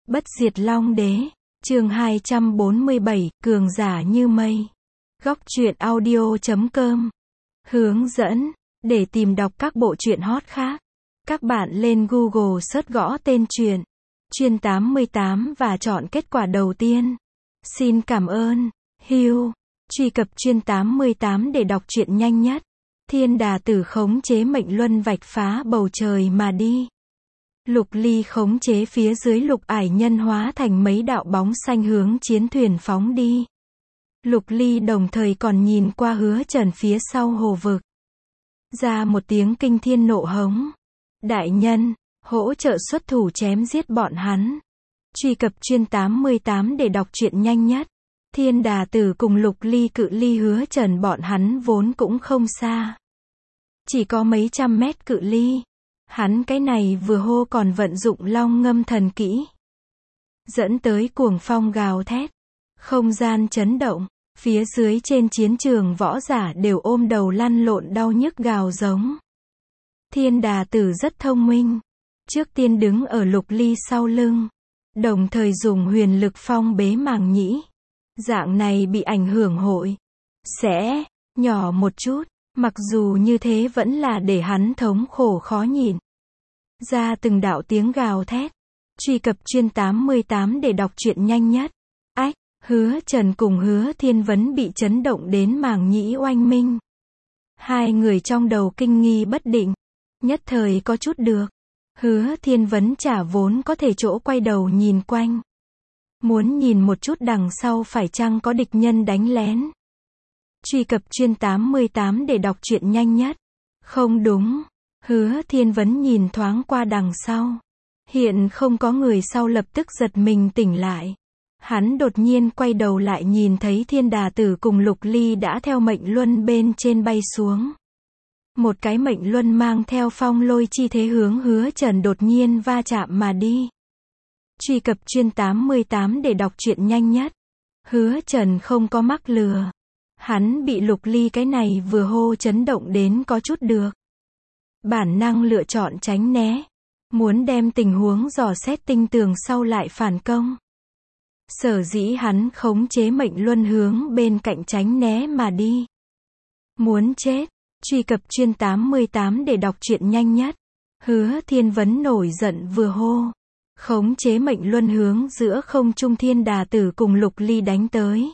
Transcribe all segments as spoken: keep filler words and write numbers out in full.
Bất diệt Long Đế, chương hai trăm bốn mươi bảy, cường giả như mây. Góc truyện audio chấm com. Hướng dẫn, để tìm đọc các bộ truyện hot khác, các bạn lên Google search gõ tên truyện, Truyện tám mươi tám và chọn kết quả đầu tiên. Xin cảm ơn. Hugh, truy cập Truyện tám mươi tám để đọc truyện nhanh nhất. Thiên đà tử khống chế mệnh luân vạch phá bầu trời mà đi. Lục Ly khống chế phía dưới lục ải nhân hóa thành mấy đạo bóng xanh hướng chiến thuyền phóng đi. Lục Ly đồng thời còn nhìn qua Hứa Trần phía sau hồ vực. Ra một tiếng kinh thiên nộ hống. Đại nhân, hỗ trợ xuất thủ chém giết bọn hắn. Truy cập Truyện tám mươi tám để đọc truyện nhanh nhất. Thiên đà tử cùng Lục Ly cự ly Hứa Trần bọn hắn vốn cũng không xa. Chỉ có mấy trăm mét cự ly. Hắn cái này vừa hô còn vận dụng long ngâm thần kỹ. Dẫn tới cuồng phong gào thét. Không gian chấn động. Phía dưới trên chiến trường võ giả đều ôm đầu lăn lộn đau nhức gào giống. Thiên đà tử rất thông minh. Trước tiên đứng ở Lục Ly sau lưng. Đồng thời dùng huyền lực phong bế màng nhĩ. Dạng này bị ảnh hưởng hội. Sẽ nhỏ một chút. Mặc dù như thế vẫn là để hắn thống khổ khó nhịn. Ra từng đạo tiếng gào thét. Truy cập Truyện tám mươi tám để đọc truyện nhanh nhất. Ách, Hứa Trần cùng Hứa Thiên Vấn bị chấn động đến màng nhĩ oanh minh. Hai người trong đầu kinh nghi bất định. Nhất thời có chút được. Hứa Thiên Vấn chả vốn có thể chỗ quay đầu nhìn quanh. Muốn nhìn một chút đằng sau phải chăng có địch nhân đánh lén. Truy cập Truyện tám mươi tám để đọc truyện nhanh nhất. Không đúng. Hứa Thiên Vấn nhìn thoáng qua đằng sau. Hiện không có người sau lập tức giật mình tỉnh lại. Hắn đột nhiên quay đầu lại nhìn thấy Thiên đà tử cùng Lục Ly đã theo mệnh luân bên trên bay xuống. Một cái mệnh luân mang theo phong lôi chi thế hướng Hứa Trần đột nhiên va chạm mà đi. Truy cập Truyện tám mươi tám để đọc truyện nhanh nhất. Hứa Trần không có mắc lừa. Hắn bị Lục Ly cái này vừa hô chấn động đến có chút được. Bản năng lựa chọn tránh né. Muốn đem tình huống dò xét tinh tường sau lại phản công. Sở dĩ hắn khống chế mệnh luân hướng bên cạnh tránh né mà đi. Muốn chết. Truy cập Truyện tám mươi tám để đọc truyện nhanh nhất. Hứa Thiên Vấn nổi giận vừa hô. Khống chế mệnh luân hướng giữa không trung Thiên đà tử cùng Lục Ly đánh tới.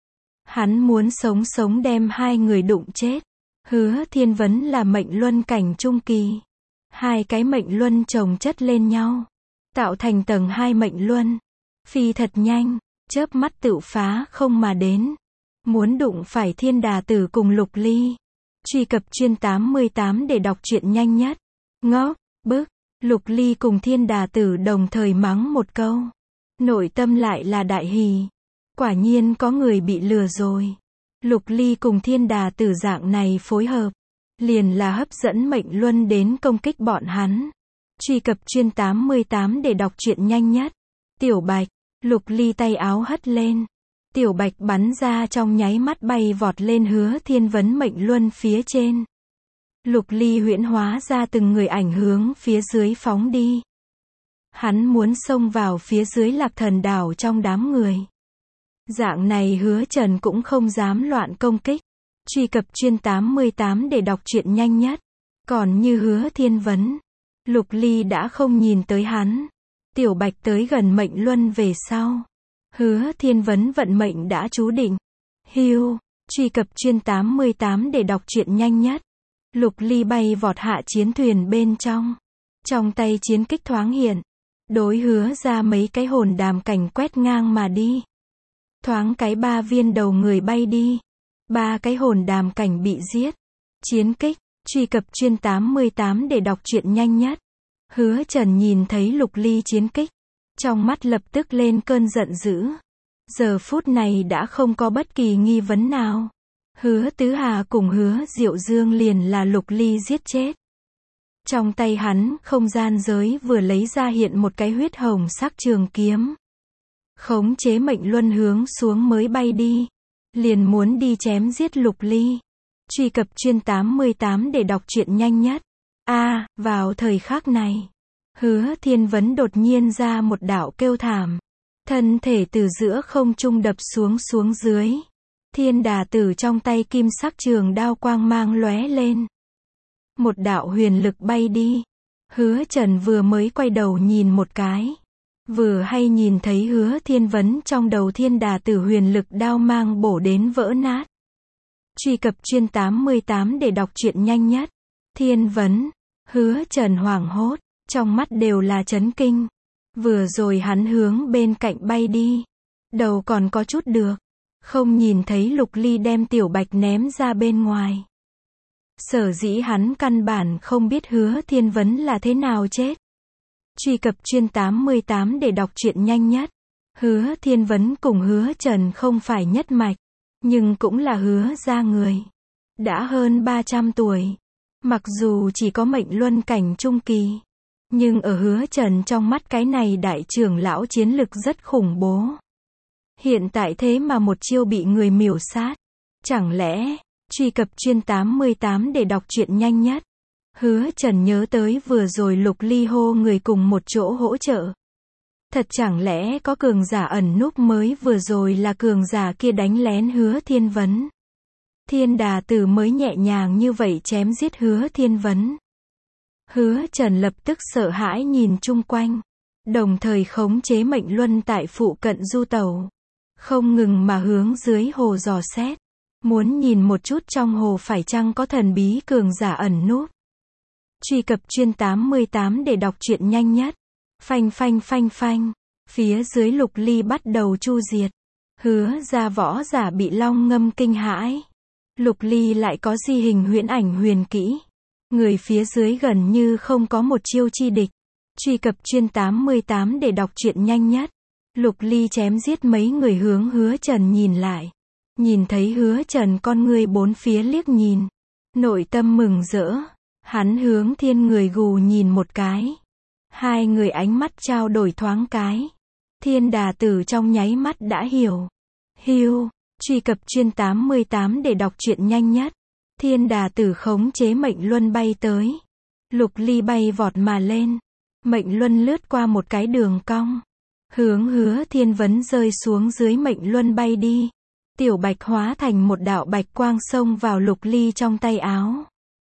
Hắn muốn sống sống đem hai người đụng chết. Hứa Thiên Vấn là mệnh luân cảnh trung kỳ. Hai cái mệnh luân chồng chất lên nhau. Tạo thành tầng hai mệnh luân. Phi thật nhanh. Chớp mắt tự phá không mà đến. Muốn đụng phải Thiên đà tử cùng Lục Ly. Truy cập Truyện tám mươi tám để đọc truyện nhanh nhất. Ngốc, bức. Lục Ly cùng Thiên đà tử đồng thời mắng một câu. Nội tâm lại là đại hỉ. Quả nhiên có người bị lừa rồi. Lục Ly cùng Thiên đà tử dạng này phối hợp. Liền là hấp dẫn mệnh luân đến công kích bọn hắn. Truy cập Truyện tám mươi tám để đọc truyện nhanh nhất. Tiểu Bạch. Lục Ly tay áo hất lên. Tiểu Bạch bắn ra trong nháy mắt bay vọt lên Hứa Thiên Vấn mệnh luân phía trên. Lục Ly huyễn hóa ra từng người ảnh hướng phía dưới phóng đi. Hắn muốn xông vào phía dưới Lạc Thần đảo trong đám người. Dạng này Hứa Trần cũng không dám loạn công kích. Truy cập Truyện tám mươi tám để đọc truyện nhanh nhất. Còn như Hứa Thiên Vấn, Lục Ly đã không nhìn tới hắn. Tiểu Bạch tới gần mệnh luân về sau. Hứa Thiên Vấn vận mệnh đã chú định. Hugh, truy cập Truyện tám mươi tám để đọc truyện nhanh nhất. Lục Ly bay vọt hạ chiến thuyền bên trong. Trong tay chiến kích thoáng hiện. Đối Hứa ra mấy cái hồn đàm cảnh quét ngang mà đi. Thoáng cái ba viên đầu người bay đi. Ba cái hồn đàm cảnh bị giết. Chiến kích, truy cập Truyện tám mươi tám để đọc truyện nhanh nhất. Hứa Trần nhìn thấy Lục Ly chiến kích. Trong mắt lập tức lên cơn giận dữ. Giờ phút này đã không có bất kỳ nghi vấn nào. Hứa Tứ Hà cùng Hứa Diệu Dương liền là Lục Ly giết chết. Trong tay hắn, không gian giới vừa lấy ra hiện một cái huyết hồng sắc trường kiếm. Khống chế mệnh luân hướng xuống mới bay đi. Liền muốn đi chém giết Lục Ly. Truy cập Truyện tám mươi tám để đọc truyện nhanh nhất. A, à, vào thời khắc này. Hứa Thiên Vấn đột nhiên ra một đạo kêu thảm. Thân thể từ giữa không trung đập xuống xuống dưới. Thiên đà tử trong tay kim sắc trường đao quang mang lóe lên. Một đạo huyền lực bay đi. Hứa Trần vừa mới quay đầu nhìn một cái. Vừa hay nhìn thấy Hứa Thiên Vấn trong đầu thiên đà tử huyền lực đao mang bổ đến vỡ nát. Truy cập chuyên tám mươi tám để đọc truyện nhanh nhất. Thiên Vấn. Hứa Trần hoảng hốt. Trong mắt đều là chấn kinh. Vừa rồi hắn hướng bên cạnh bay đi. Đầu còn có chút được. Không nhìn thấy Lục Ly đem Tiểu Bạch ném ra bên ngoài. Sở dĩ hắn căn bản không biết Hứa Thiên Vấn là thế nào chết. Truy cập chuyên tám mươi tám để đọc truyện nhanh nhất. Hứa Thiên Vấn cùng Hứa Trần không phải nhất mạch. Nhưng cũng là Hứa gia người. Đã hơn ba trăm tuổi. Mặc dù chỉ có mệnh luân cảnh trung kỳ. Nhưng ở Hứa Trần trong mắt cái này đại trưởng lão chiến lực rất khủng bố. Hiện tại thế mà một chiêu bị người miểu sát. Chẳng lẽ, truy cập chuyên tám mươi tám để đọc truyện nhanh nhất. Hứa Trần nhớ tới vừa rồi Lục Ly hô người cùng một chỗ hỗ trợ. Thật chẳng lẽ có cường giả ẩn núp mới vừa rồi là cường giả kia đánh lén Hứa Thiên Vấn. Thiên đà tử mới nhẹ nhàng như vậy chém giết Hứa Thiên Vấn. Hứa Trần lập tức sợ hãi nhìn chung quanh. Đồng thời khống chế mệnh luân tại phụ cận du tẩu. Không ngừng mà hướng dưới hồ dò xét. Muốn nhìn một chút trong hồ phải chăng có thần bí cường giả ẩn núp. Truy cập chuyên tám mươi tám để đọc truyện nhanh nhất. Phanh phanh phanh phanh. Phía dưới Lục Ly bắt đầu chu diệt. Hứa ra võ giả bị long ngâm kinh hãi. Lục Ly lại có di hình huyễn ảnh huyền kỹ. Người phía dưới gần như không có một chiêu chi địch. Truy cập chuyên tám mươi tám để đọc truyện nhanh nhất. Lục Ly chém giết mấy người hướng Hứa Trần nhìn lại. Nhìn thấy Hứa Trần con ngươi bốn phía liếc nhìn. Nội tâm mừng rỡ. Hắn hướng Thiên người gù nhìn một cái. Hai người ánh mắt trao đổi thoáng cái. Thiên đà tử trong nháy mắt đã hiểu. Hiu. Truy cập chuyên tám mươi tám để đọc truyện nhanh nhất. Thiên đà tử khống chế mệnh luân bay tới. Lục Ly bay vọt mà lên. Mệnh luân lướt qua một cái đường cong. Hướng Hứa Thiên Vấn rơi xuống dưới mệnh luân bay đi. Tiểu Bạch hóa thành một đạo bạch quang xông vào Lục Ly trong tay áo.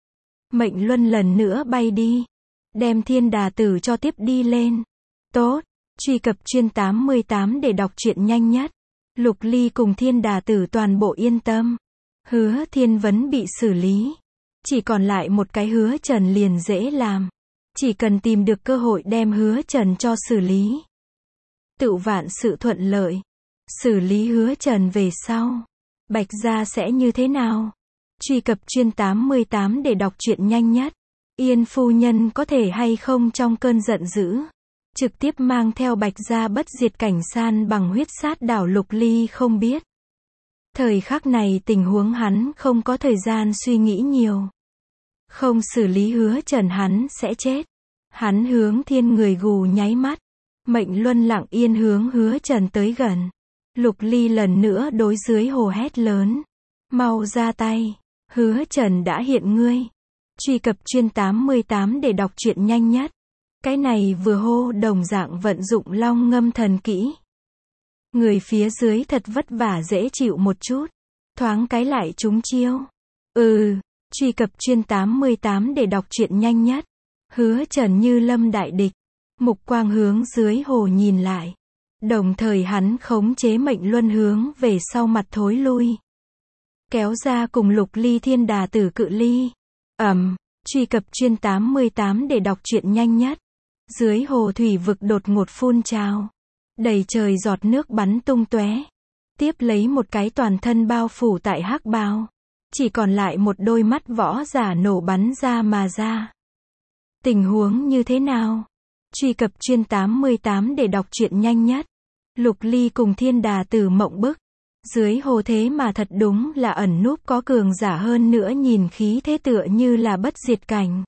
Mệnh luân lần nữa bay đi. Đem thiên đà tử cho tiếp đi lên. Tốt. Truy cập chuyên tám mươi tám để đọc truyện nhanh nhất. Lục Ly cùng thiên đà tử toàn bộ yên tâm. Hứa Thiên Vấn bị xử lý. Chỉ còn lại một cái Hứa Trần liền dễ làm. Chỉ cần tìm được cơ hội đem Hứa Trần cho xử lý. Tựu vạn sự thuận lợi. Xử lý Hứa Trần về sau. Bạch gia sẽ như thế nào? Truy cập chuyên tám mươi tám để đọc truyện nhanh nhất. Yên phu nhân có thể hay không trong cơn giận dữ. Trực tiếp mang theo Bạch gia bất diệt cảnh san bằng huyết sát đảo Lục Ly không biết. Thời khắc này tình huống hắn không có thời gian suy nghĩ nhiều. Không xử lý Hứa Trần hắn sẽ chết. Hắn hướng Thiên người gù nháy mắt. Mệnh luân lặng yên hướng Hứa Trần tới gần. Lục Ly lần nữa đối dưới hồ hét lớn. Mau ra tay. Hứa Trần đã hiện ngươi. Truy cập chuyên tám mươi tám để đọc truyện nhanh nhất. Cái này vừa hô đồng dạng vận dụng long ngâm thần kỹ. Người phía dưới thật vất vả dễ chịu một chút. Thoáng cái lại trúng chiêu. Ừ. Truy cập chuyên tám mươi tám để đọc truyện nhanh nhất. Hứa Trần như lâm đại địch. Mục quang hướng dưới hồ nhìn lại. Đồng thời hắn khống chế mệnh luân hướng về sau mặt thối lui. Kéo ra cùng Lục Ly thiên đà tử cự ly. Ầm. Truy cập chuyên tám mươi tám để đọc truyện nhanh nhất. Dưới hồ thủy vực đột ngột phun trào. Đầy trời giọt nước bắn tung tóe. Tiếp lấy một cái toàn thân bao phủ tại hắc bào. Chỉ còn lại một đôi mắt võ giả nổ bắn ra mà ra. Tình huống như thế nào? Truy cập chuyên tám mươi tám để đọc truyện nhanh nhất. Lục Ly cùng thiên đà tử mộng bức. Dưới hồ thế mà thật đúng là ẩn núp có cường giả hơn nữa nhìn khí thế tựa như là bất diệt cảnh.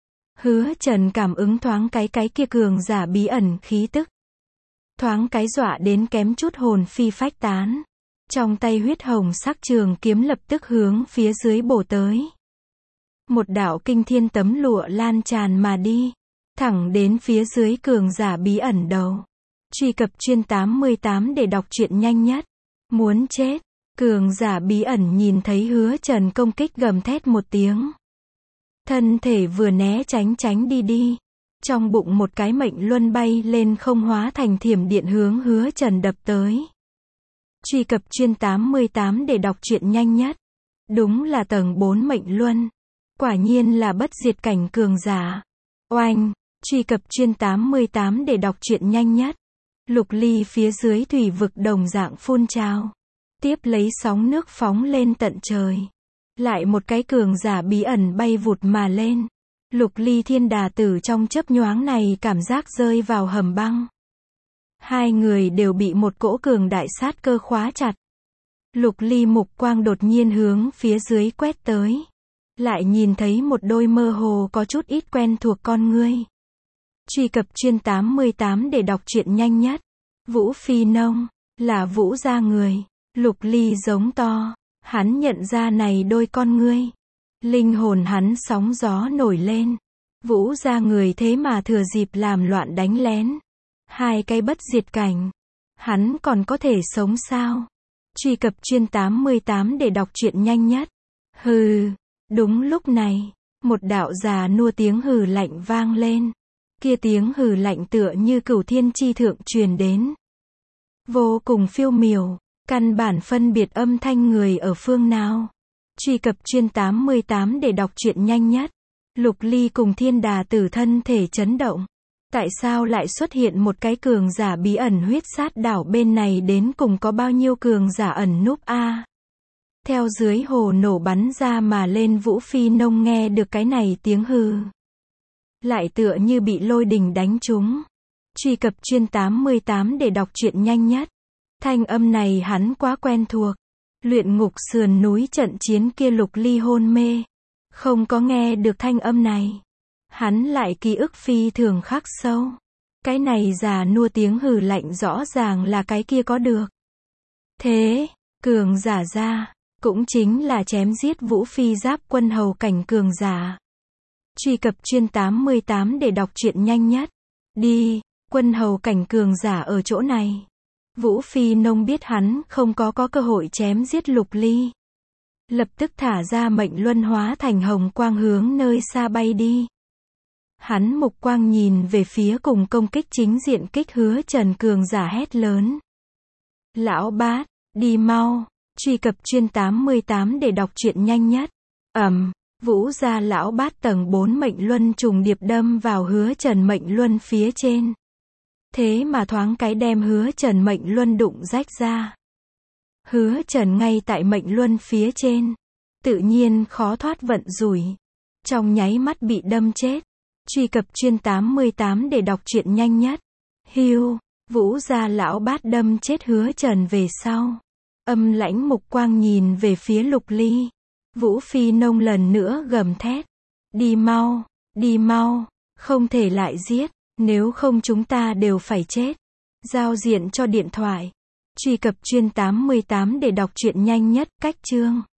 Hứa Trần cảm ứng thoáng cái cái kia cường giả bí ẩn khí tức. Thoáng cái dọa đến kém chút hồn phi phách tán. Trong tay huyết hồng sắc trường kiếm lập tức hướng phía dưới bổ tới. Một đạo kinh thiên tấm lụa lan tràn mà đi. thẳng đến phía dưới cường giả bí ẩn đầu. Truy cập chuyên tám mươi tám để đọc truyện nhanh nhất. Muốn chết. Cường giả bí ẩn nhìn thấy Hứa Trần công kích gầm thét một tiếng. Thân thể vừa né tránh tránh đi đi. Trong bụng một cái mệnh luân bay lên không hóa thành thiểm điện hướng Hứa Trần đập tới. Truy cập chuyên tám mươi tám để đọc truyện nhanh nhất. Đúng là tầng bốn mệnh luân. Quả nhiên là bất diệt cảnh cường giả. Oanh. Truy cập chuyên tám mươi tám để đọc truyện nhanh nhất. Lục ly phía dưới thủy vực đồng dạng phun trào. Tiếp lấy sóng nước phóng lên tận trời. Lại một cái cường giả bí ẩn bay vụt mà lên. Lục ly thiên đà tử trong chớp nhoáng này cảm giác rơi vào hầm băng. Hai người đều bị một cỗ cường đại sát cơ khóa chặt. Lục ly mục quang đột nhiên hướng phía dưới quét tới. Lại nhìn thấy một đôi mơ hồ có chút ít quen thuộc con ngươi. Truy cập chuyên tám mươi tám để đọc truyện nhanh nhất. Vũ Phi Nông, là Vũ gia người. Lục ly giống to. Hắn nhận ra này đôi con ngươi. Linh hồn hắn sóng gió nổi lên. Vũ gia người thế mà thừa dịp làm loạn đánh lén. Hai cái bất diệt cảnh. Hắn còn có thể sống sao? Truy cập chuyên tám mươi tám để đọc truyện nhanh nhất. Hừ. Đúng lúc này, một đạo già nua tiếng hừ lạnh vang lên. Kia tiếng hừ lạnh tựa như cửu thiên chi thượng truyền đến. Vô cùng phiêu miểu, căn bản phân biệt âm thanh người ở phương nào. Truy cập chuyên tám mươi tám để đọc truyện nhanh nhất. Lục ly cùng thiên đà tử thân thể chấn động. Tại sao lại xuất hiện một cái cường giả bí ẩn huyết sát đảo bên này, đến cùng có bao nhiêu cường giả ẩn núp a? À? Theo dưới hồ nổ bắn ra mà lên, Vũ Phi Nông nghe được cái này tiếng hừ. Lại tựa như bị lôi đình đánh trúng. Truy cập chuyên tám mươi tám để đọc truyện nhanh nhất. Thanh âm này hắn quá quen thuộc. Luyện ngục sườn núi trận chiến kia Lục ly hôn mê. Không có nghe được thanh âm này. Hắn lại ký ức phi thường khắc sâu. Cái này già nua tiếng hừ lạnh rõ ràng là cái kia có được. Thế, cường giả ra, cũng chính là chém giết Vũ Phi giáp quân hầu cảnh cường giả. Truy cập chuyên tám mươi tám để đọc truyện nhanh nhất. Đi, quân hầu cảnh cường giả ở chỗ này. Vũ Phi Nông biết hắn không có có cơ hội chém giết Lục ly. Lập tức thả ra mệnh luân hóa thành hồng quang hướng nơi xa bay đi. Hắn mục quang nhìn về phía cùng công kích chính diện kích Hứa Trần cường giả hét lớn. Lão bát, đi mau. Truy cập chuyên tám mươi tám để đọc truyện nhanh nhất. Ầm, Vũ gia lão bát tầng bốn mệnh luân trùng điệp đâm vào Hứa Trần mệnh luân phía trên. Thế mà thoáng cái đem Hứa Trần mệnh luân đụng rách ra. Hứa Trần ngay tại mệnh luân phía trên, tự nhiên khó thoát vận rủi. Trong nháy mắt bị đâm chết. Truy cập chuyên tám mươi tám để đọc truyện nhanh nhất. Hiu, Vũ gia lão bát đâm chết Hứa Trần về sau. Âm lãnh mục quang nhìn về phía Lục ly. Vũ Phi Nông lần nữa gầm thét. Đi mau, đi mau, không thể lại giết, nếu không chúng ta đều phải chết. Giao diện cho điện thoại. Truy cập chuyên tám mươi tám để đọc truyện nhanh nhất. Cách chương.